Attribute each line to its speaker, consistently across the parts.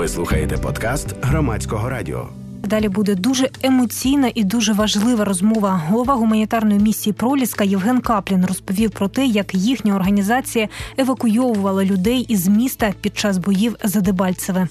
Speaker 1: Ви слухаєте подкаст Громадського радіо.
Speaker 2: Далі буде дуже емоційна і дуже важлива розмова. Голова гуманітарної місії «Проліска» Євген Каплін розповів про те, як їхня організація евакуйовувала людей із міста під час боїв за Дебальцеве.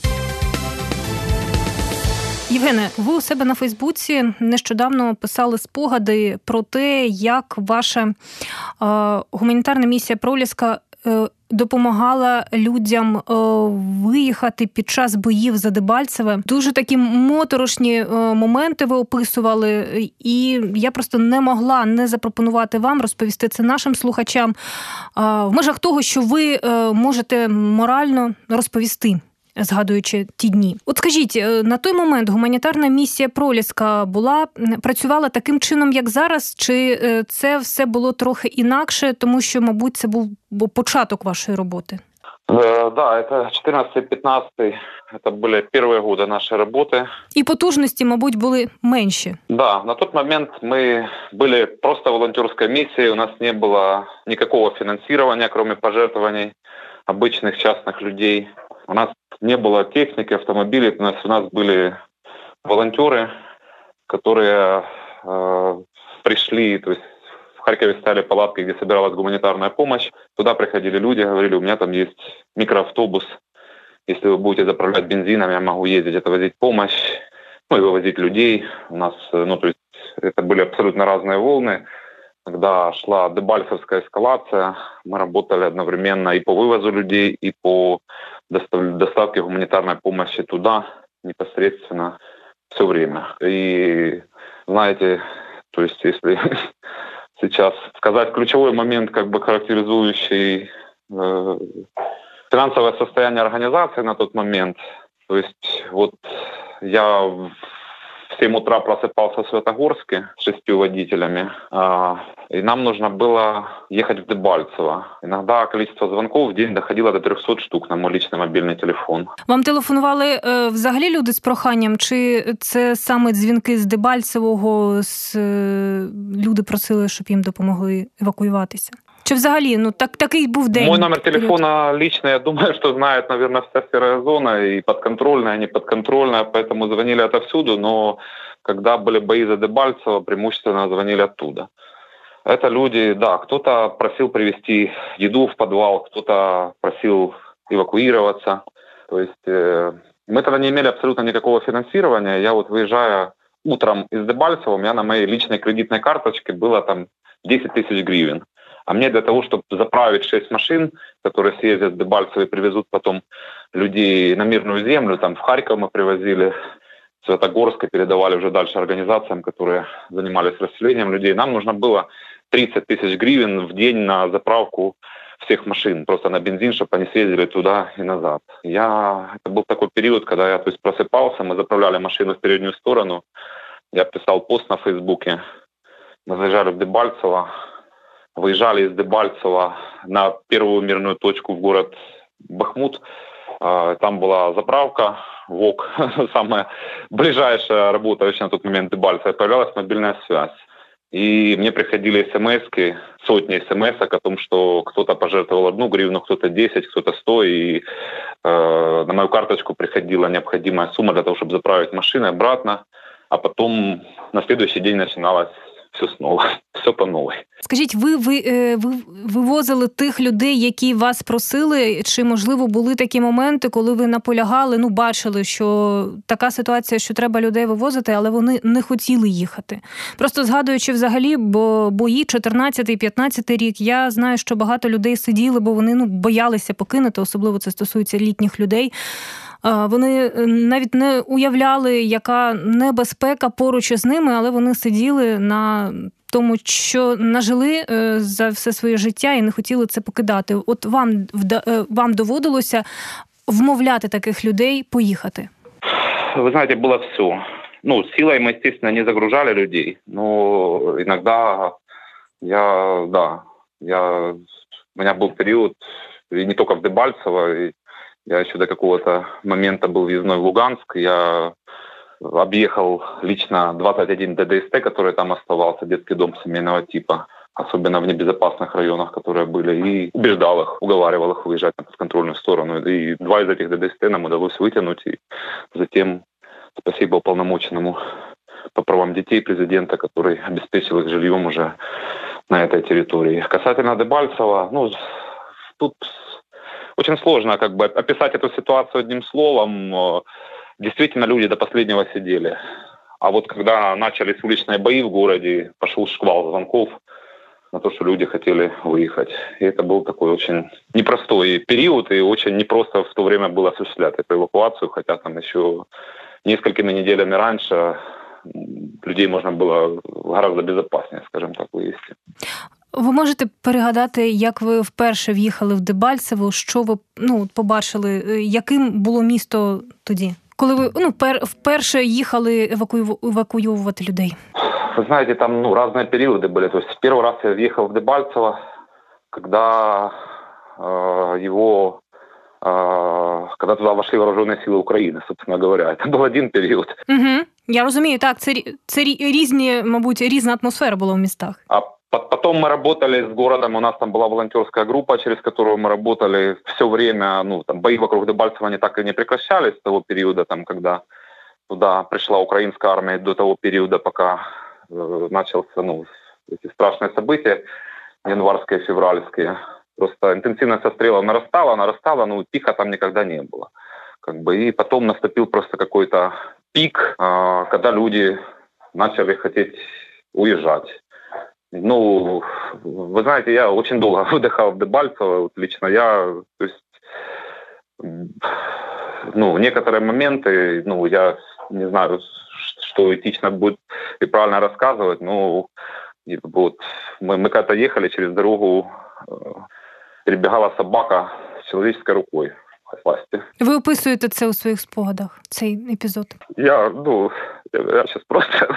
Speaker 2: Євгене, ви у себе на Фейсбуці нещодавно писали спогади про те, як ваша гуманітарна місія «Проліска» допомагала людям виїхати під час боїв за Дебальцеве. Дуже такі моторошні моменти ви описували, і я просто не могла не запропонувати вам розповісти це нашим слухачам в межах того, що ви можете морально розповісти, згадуючи ті дні. От скажіть, на той момент гуманітарна місія «Проліска» працювала таким чином, як зараз, чи це все було трохи інакше, тому що, мабуть, це був початок вашої роботи?
Speaker 3: Да, это 14-15, это были первые годы нашей работы.
Speaker 2: І потужності, мабуть, були менші.
Speaker 3: Да, на тот момент мы были просто волонтерской миссией, у нас не было никакого финансирования, кроме пожертвований обычных частных людей. У нас не было техники, автомобилей, у нас были волонтеры, которые пришли, то есть в Харькове ставили палатки, где собиралась гуманитарная помощь. Туда приходили люди, говорили, у меня там есть микроавтобус, если вы будете заправлять бензином, я могу ездить, отвозить помощь, ну и вывозить людей. У нас, то есть это были абсолютно разные волны. Когда шла дебальцевская эскалация, мы работали одновременно и по вывозу людей, и по доставке гуманитарной помощи туда непосредственно все время. И знаете, то есть если сейчас сказать ключевой момент, характеризующий финансовое состояние организации на тот момент, то есть вот я в 7 утра просыпался в Святогорске с 6 водителями, и нам нужно было ехать в Дебальцево. Иногда количество звонков в день доходило до 300 штук на мой личный мобильный телефон.
Speaker 2: Вам телефонували взагалі люди з проханням, чи це саме дзвінки з Дебальцевого, люди просили, щоб їм допомогли евакуюватися? Чи взагалі, такий був день?
Speaker 3: Мой номер телефона личный, я думаю, что знает, наверное, вся серая зона, и подконтрольная, и неподконтрольная, поэтому звонили отовсюду, но когда были бои за Дебальцево, преимущественно звонили оттуда. Это люди, да, кто-то просил привезти еду в подвал, кто-то просил эвакуироваться. То есть мы тогда не имели абсолютно никакого финансирования. Я вот выезжая утром из Дебальцева, у меня на моей личной кредитной карточке было там 10 тысяч гривен. А мне для того, чтобы заправить 6 машин, которые съездят в Дебальцево и привезут потом людей на мирную землю, там в Харьков мы привозили, в Святогорск и передавали уже дальше организациям, которые занимались расселением людей, нам нужно было 30 тысяч гривен в день на заправку всех машин, просто на бензин, чтобы они съездили туда и назад. Это был такой период, когда я просыпался, мы заправляли машину в переднюю сторону, я писал пост на Фейсбуке, мы заезжали в Дебальцево, выезжали из Дебальцева на первую мирную точку в город Бахмут. Там была заправка, ВОК, самая ближайшая работающая на тот момент Дебальцево, появлялась мобильная связь. И мне приходили смс-ки, сотни смс-ок о том, что кто-то пожертвовал 1 гривну, кто-то 10, кто-то 100, и на мою карточку приходила необходимая сумма для того, чтобы заправить машину обратно, а потом на следующий день начиналось все снова, все по новой.
Speaker 2: Скажіть, ви вивозили тих людей, які вас просили, чи, можливо, були такі моменти, коли ви наполягали, бачили, що така ситуація, що треба людей вивозити, але вони не хотіли їхати? Просто згадуючи взагалі, бо бої 14-15 рік, я знаю, що багато людей сиділи, бо вони боялися покинути, особливо це стосується літніх людей. Вони навіть не уявляли, яка небезпека поруч із ними, але вони сиділи на тому, що нажили за все своє життя і не хотіли це покидати. От вам доводилося вмовляти таких людей поїхати?
Speaker 3: Вы знаете, было все. Силой мы, естественно, не загружали людей, но иногда у меня был период, и не только в Дебальцево, я еще до какого-то момента был въездной в Луганск. Я объехал лично 21 ДДСТ, который там оставался, детский дом семейного типа. особенно в небезопасных районах, которые были, и убеждал их, уговаривал их выезжать на подконтрольную сторону. И 2 из этих ДДСТ нам удалось вытянуть, и затем спасибо уполномоченному по правам детей президента, который обеспечил их жильем уже на этой территории. Касательно Дебальцева, тут очень сложно описать эту ситуацию одним словом. Действительно, люди до последнего сидели. А вот когда начались уличные бои в городе, пошел шквал звонков на то, что люди хотели выехать. И это был такой очень непростой период, и очень непросто в то время было осуществлять эту эвакуацию, хотя там еще несколькими неделями раньше людей можна було гораздо безпечніше, скажімо так, вивезти.
Speaker 2: Ви можете перегадати, як ви вперше в'їхали в Дебальцево, що ви побачили, яким було місто тоді? Коли ви вперше їхали евакуювати людей?
Speaker 3: Вы знаете, там разные периоды были. То есть первый раз я въехал в Дебальцево, когда когда туда вошли вооруженные силы Украины, собственно говоря. Это был один период.
Speaker 2: Угу. Я розумію, так, це різні, мабуть, різна атмосфера була в містах.
Speaker 3: А потом мы работали с городом, у нас там была волонтерская группа, через которую мы работали все время, бои вокруг Дебальцева они так и не прекращались с того периода, когда туда пришла украинская армия, до того периода, пока начался, эти страшные события, январские, февральские. Просто интенсивность обстрелов нарастала, пика там никогда не было. И потом наступил просто какой-то пик, когда люди начали хотеть уезжать. Вы знаете, я очень долго выдыхал в Дебальцево, лично я, то есть, некоторые моменты, я не знаю, что этично будет и правильно рассказывать, мы когда-то ехали через дорогу, перебігала собака з чоловічською рукою в хвості.
Speaker 2: Ви описуєте це у своїх спогадах, цей епізод?
Speaker 3: Я сейчас просто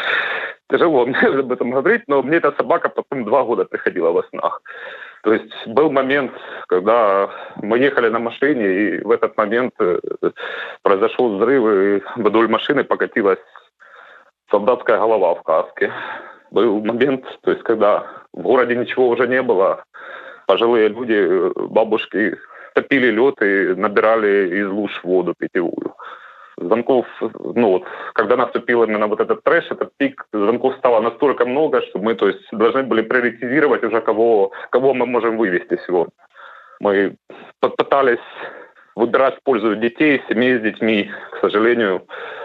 Speaker 3: тяжело мне об этом говорить, но мне эта собака потом 2 года приходила во снах. То есть был момент, когда мы ехали на машине, и в этот момент произошел взрыв, и вдоль машины покатилась солдатская голова в каске. Был момент, то есть когда в городе ничего уже не было, пожилые люди, бабушки, топили лед и набирали из луж воду питьевую. Звонков, когда наступил именно вот этот трэш, этот пик, звонков стало настолько много, что мы, должны были приоритизировать уже, кого мы можем вывести сегодня. Мы пытались выбирать в пользу детей, семей с детьми. К сожалению,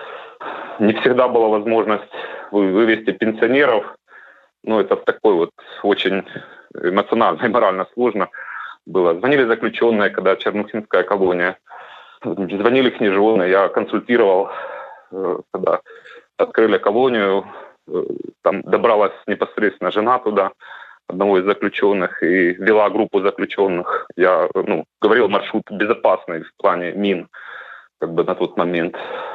Speaker 3: не всегда была возможность вывести пенсионеров. Это такой очень эмоционально и морально сложно было. Звонили заключенные, когда Чернухинская колония. Звонили княжоны, я консультировал, когда открыли колонию. Там добралась непосредственно жена туда, одного из заключенных, и вела группу заключенных. Я говорил маршрут безопасный в плане мин на тот момент.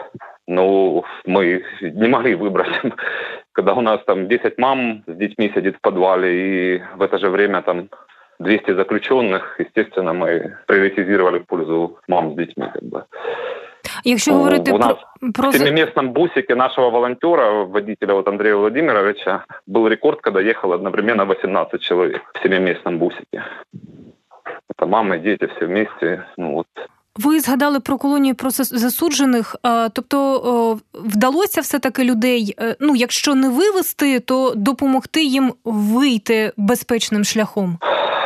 Speaker 3: Но мы не могли выбрать, когда у нас там 10 мам с детьми сидит в подвале, и в это же время там 200 заключенных, естественно, мы приоритизировали в пользу мам с детьми.
Speaker 2: Якщо говорити
Speaker 3: у нас
Speaker 2: про...
Speaker 3: в 7-местном бусике нашего волонтера, водителя Андрея Владимировича, был рекорд, когда ехало одновременно 18 человек в 7-местном бусике. Это мамы, дети, все вместе.
Speaker 2: Ви згадали про колонію про засуджених, тобто вдалося все-таки людей, якщо не вивезти, то допомогти їм вийти безпечним шляхом?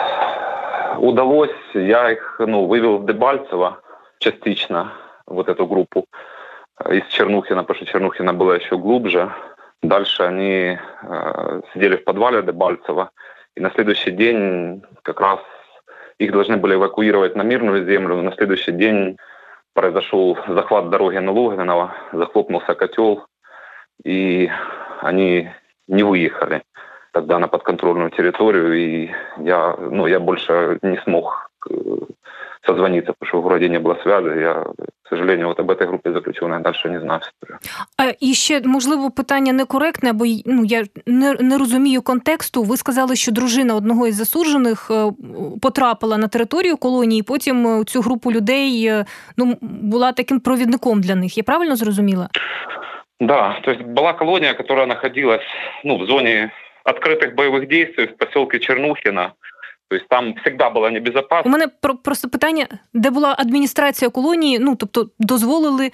Speaker 3: Удалось, я их вывел в Дебальцево частично, эту группу из Чернухина, потому что Чернухина была еще глубже. Дальше они сидели в подвале Дебальцева, и на следующий день как раз их должны были эвакуировать на мирную землю. На следующий день произошел захват дороги на Логвиново, захлопнулся котел, и они не выехали тогда на подконтрольную территорию, и я больше не смог созвониться, потому что в городе не было связи. Я, к сожалению, об этой группе заключенных дальше не знаю історію.
Speaker 2: І ще, можливо, питання некоректне, бо я не розумію контексту. Ви сказали, що дружина одного із засуджених потрапила на територію колонії, і потім цю групу людей була таким провідником для них. Я правильно зрозуміла?
Speaker 3: Да, то есть была колония, которая находилась в зоне открытых боевых действий в поселке Чернухино. То есть там всегда было небезопасно.
Speaker 2: У мене просто питання, де була адміністрація колонії, тобто дозволили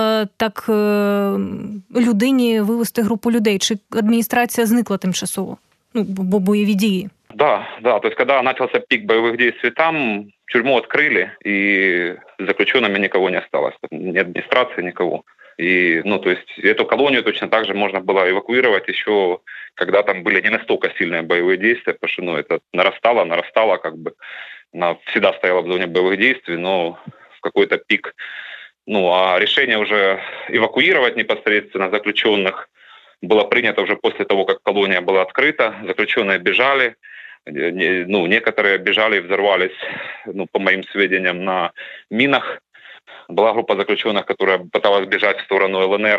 Speaker 2: людині вивести групу людей, чи адміністрація зникла тимчасово? Бо бойові дії.
Speaker 3: Да. То есть когда начался пик боевых действий там, тюрьму открыли, и с заключенными никого не осталось. Ни администрации, никого. И, то есть эту колонию точно так же можно было эвакуировать еще, когда там были не настолько сильные боевые действия, потому что, это нарастало, как бы, она всегда стояла в зоне боевых действий, но в какой-то пик, а решение уже эвакуировать непосредственно заключенных было принято уже после того, как колония была открыта, заключенные бежали, некоторые бежали и взорвались, по моим сведениям, на минах. Была группа заключенных, которая пыталась бежать в сторону ЛНР,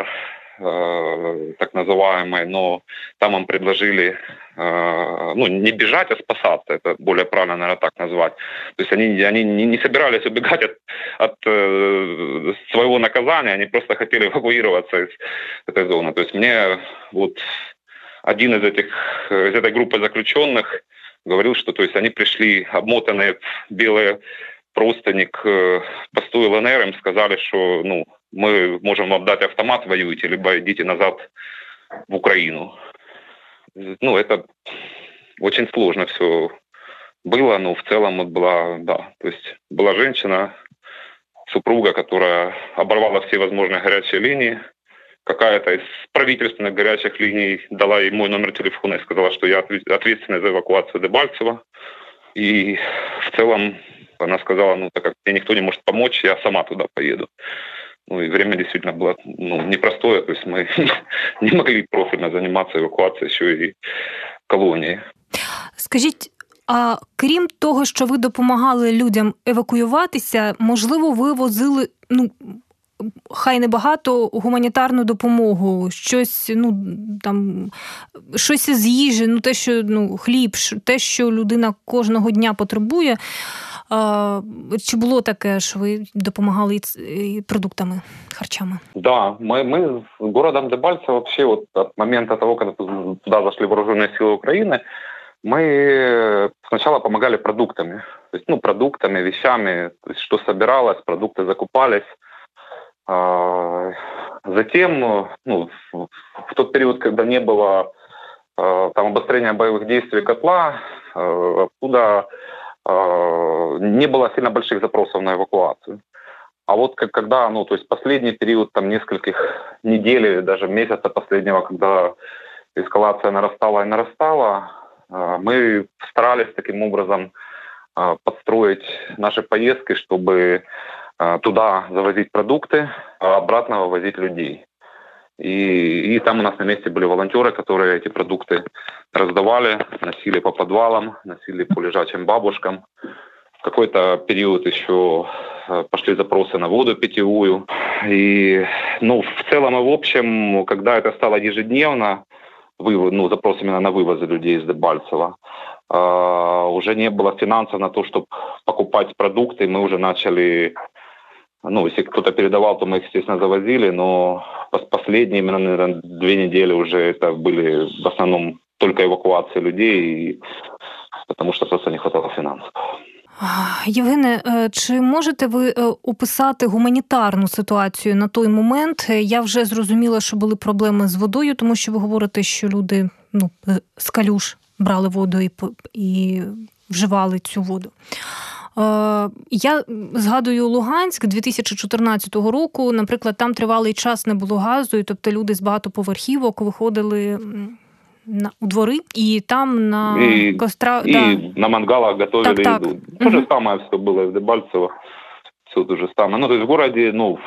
Speaker 3: так называемой, но там им предложили не бежать, а спасаться. Это более правильно, наверное, так назвать. То есть они не собирались убегать от своего наказания, они просто хотели эвакуироваться из этой зоны. То есть мне один из этой группы заключенных говорил, что они пришли обмотанные в белые простыни к посту ЛНР, им сказали, что мы можем вам дать автомат, воюйте, либо идите назад в Украину. Это очень сложно все было, но в целом была женщина, супруга, которая оборвала все возможные горячие линии. Какая-то из правительственных горячих линий дала ей мой номер телефона и сказала, что я ответственный за эвакуацию Дебальцево. И в целом она сказала, так как мне никто не может помочь, я сама туда поеду. И время действительно было непростое, то есть мы не могли профильно заниматься эвакуацией еще и колонии.
Speaker 2: Скажіть, а крім того, що ви допомагали людям евакуюватися, можливо, ви возили, хай небагато, гуманітарну допомогу, щось, щось із їжі, те, що, хліб, те, що людина кожного дня потребує. Чи було таке, що ви допомагали і продуктами, харчами?
Speaker 3: Да, мы с городом Дебальцево вообще от момента того, когда туда зашли вооруженные силы Украины, мы сначала помогали продуктами. То есть, продуктами, вещами, то есть, что собиралось, продукты закупались. Затем, в тот период, когда не было обострения боевых действий котла, оттуда не было сильно больших запросов на эвакуацию. А когда, последний период, нескольких недель или даже месяца последнего, когда эскалация нарастала, мы старались таким образом подстроить наши поездки, чтобы туда завозить продукты, а обратно вывозить людей. И там у нас на месте были волонтеры, которые эти продукты раздавали, носили по подвалам, носили по лежачим бабушкам. В какой-то период еще пошли запросы на воду питьевую. И, в целом и в общем, когда это стало ежедневно, запрос именно на вывозы людей из Дебальцева, уже не было финансов на то, чтобы покупать продукты. Мы уже начали, если кто-то передавал, то мы их, естественно, завозили, но последние, именно, наверное, 2 недели уже это были в основном только эвакуации людей, потому что просто не хватало финансов.
Speaker 2: Євгене, чи можете ви описати гуманітарну ситуацію на той момент? Я вже зрозуміла, що були проблеми з водою, тому що ви говорите, що люди з калюж брали воду і вживали цю воду. Я згадую Луганськ 2014 року, наприклад, там тривалий час не було газу, і тобто люди з багатоповерхівок виходили у двори, и там на кострах...
Speaker 3: И на мангалах готовили еду. То же самое все было и в Дебальцево. Все то же самое. То есть в городе, в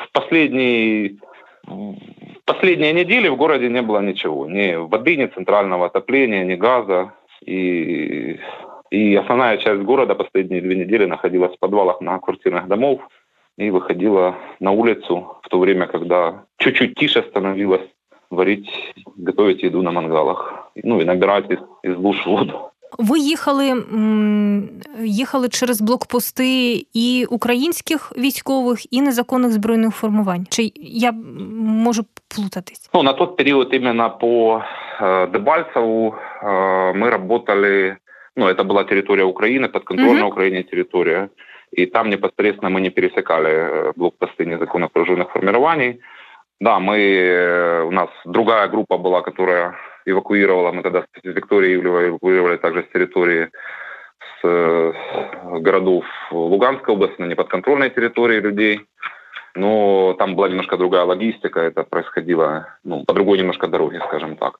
Speaker 3: последние недели в городе не было ничего. Ни воды, ни центрального отопления, ни газа. И основная часть города последние 2 недели находилась в подвалах многоквартирных домов и выходила на улицу в то время, когда чуть-чуть тише становилось, готовить еду на мангалах, и набирать из луж воду.
Speaker 2: Ви їхали через блокпости і українських військових, і незаконних збройних формувань? Чи я можу плутатись?
Speaker 3: На тот период именно по Дебальцеву мы работали, это была территория Украины, подконтрольная Украине территория, и там непосредственно мы не пересекали блокпосты незаконно вооруженных формирований. Да, у нас другая группа была, которая эвакуировала, мы тогда с Викторией Ивлевой эвакуировали также с территории, с городов Луганской области, на неподконтрольной территории людей. Но там была немножко другая логистика, это происходило по другой немножко дороге, скажем так.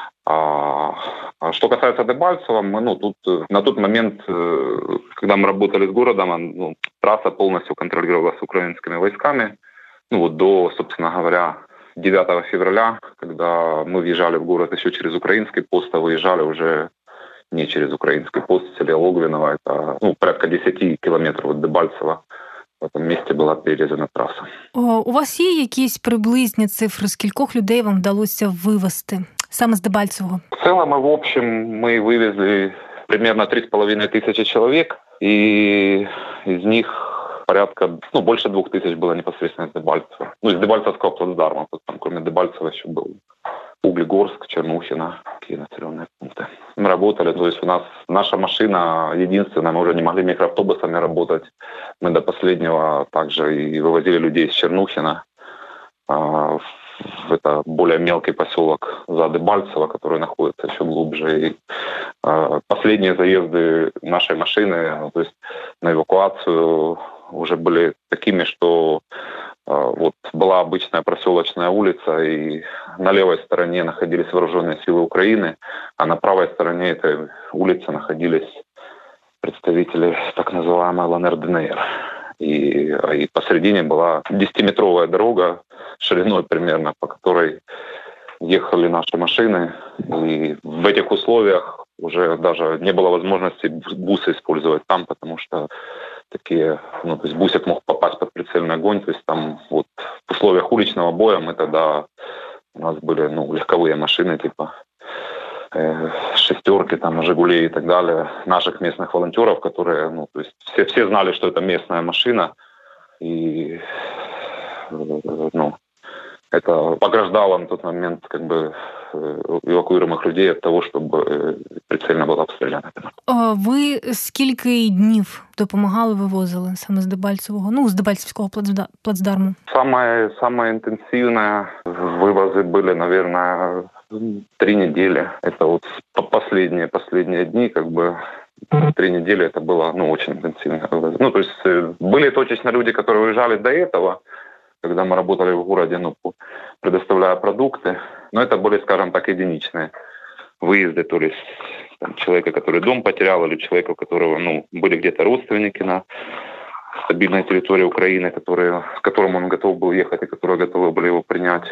Speaker 3: А что касается Дебальцева, мы на тот момент, когда мы работали с городом, трасса полностью контролировалась украинскими войсками. До, собственно говоря, 9 февраля, когда мы въезжали в город еще через украинский пост, а выезжали уже не через украинский пост, в селе Логвиново, это порядка 10 километров от Дебальцева. В этом місці була перерізана траса.
Speaker 2: У вас є якісь приблизні цифри, скількох людей вам вдалося вивезти саме з Дебальцевого?
Speaker 3: В целом, в общем, мы вывезли примерно 3,5 тысячи человек, и из них порядка, больше 2000 было непосредственно из Дебальцева. Из Дебальцевского плацдарма, там кроме Дебальцева еще был Углегорск, Чернухино, такие населенные пункты. Мы работали, то есть у нас наша машина единственная, мы уже не могли микроавтобусами работать. Мы до последнего также и вывозили людей из Чернухина в это более мелкий поселок за Дебальцево, который находится еще глубже. И последние заезды нашей машины, то есть на эвакуацию, уже были такими, что была обычная проселочная улица, и на левой стороне находились вооруженные силы Украины, а на правой стороне этой улицы находились представители так называемой ЛНР-ДНР. И посередине была 10-метровая дорога шириной примерно, по которой ехали наши машины. И в этих условиях уже даже не было возможности бусы использовать там, потому что такие, то есть бусик мог попасть под прицельный огонь. То есть там в условиях уличного боя у нас были легковые машины типа шестерки, Жигулей и так далее, наших местных волонтеров, которые, то есть все знали, что это местная машина, и это ограждало на тот момент эвакуируемых людей от того, чтобы прицельно було обстріляно.
Speaker 2: Ви скільки днів допомагали, вивозили саме з Дебальцевого, з Дебальцевського плацдарму?
Speaker 3: Самое интенсивное вывозы были, наверное, 3 недели. Это последние дни, 3 недели это было, очень интенсивно. То есть были точечно люди, которые уезжали до этого, когда мы работали в городе, предоставляя продукты. Но это были, скажем так, единичные выезды, то есть человека, который дом потерял, или человека, у которого были где-то родственники на стабильной территории Украины, с которым он готов был ехать и которые готовы были его принять.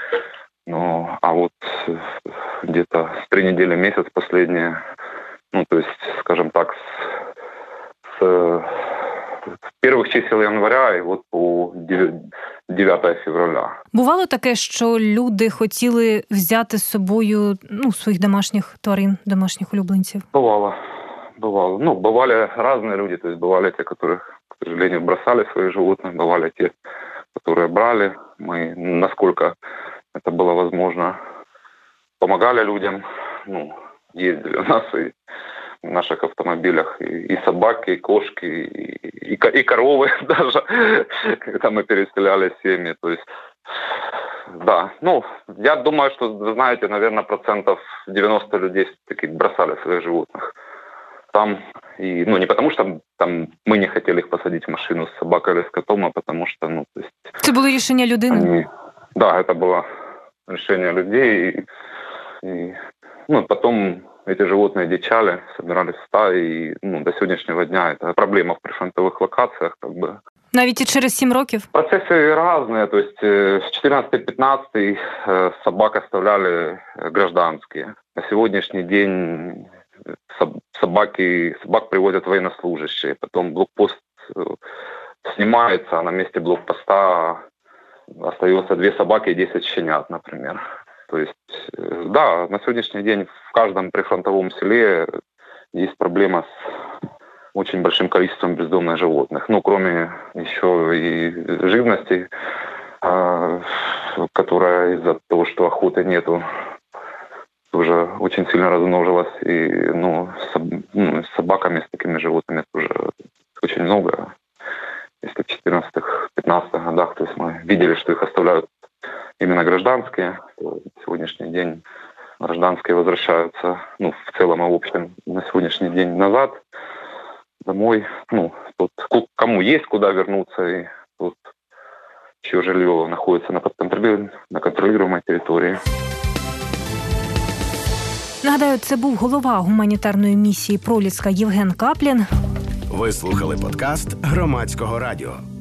Speaker 3: А где-то с 3 недели, месяц последние, то есть, скажем так, с первых чисел января і по 9 февраля.
Speaker 2: Бувало таке, що люди хотіли взяти з собою своїх домашніх тварин, домашніх улюбленців?
Speaker 3: Бывало. Бывали разные люди, то есть бывали те, которые, к сожалению, бросали своих животных, бывали те, которые брали. Мы, насколько это было возможно, помогали людям, ездили у нас и в наших автомобилях и собаки, и кошки, и коровы даже, когда мы переселяли семьи. То есть, да, я думаю, что, знаете, наверное, 90% людей все-таки бросали своих животных. Там, и, не потому что там мы не хотели их посадить в машину с собакой или с котом, а потому что, то есть...
Speaker 2: Это было решение людини?
Speaker 3: Да, это было решение людей. И потом эти животные дичали, собирались в стаи, и до сегодняшнего дня это проблема в прифронтовых локациях.
Speaker 2: Навіть і через 7 років?
Speaker 3: Процессы разные, то есть с 14-15 собак оставляли гражданские. На сегодняшний день собак привозят военнослужащие, потом блокпост снимается, а на месте блокпоста остается 2 собаки и 10 щенят, например. То есть, да, на сегодняшний день в каждом прифронтовом селе есть проблема с очень большим количеством бездомных животных. Кроме еще и живности, которая из-за того, что охоты нету, уже очень сильно размножилось, и с собаками, с такими животными тоже очень много. Если в 14-15 годах, то есть мы видели, что их оставляют именно гражданские, то на сегодняшний день гражданские возвращаются, в целом и в общем, на сегодняшний день назад, домой. Тут кому есть куда вернуться, и тут чье жилье находится на контролируемой території.
Speaker 2: Нагадаю, це був голова гуманітарної місії «Проліска» Євген Каплін.
Speaker 1: Ви слухали подкаст Громадського радіо.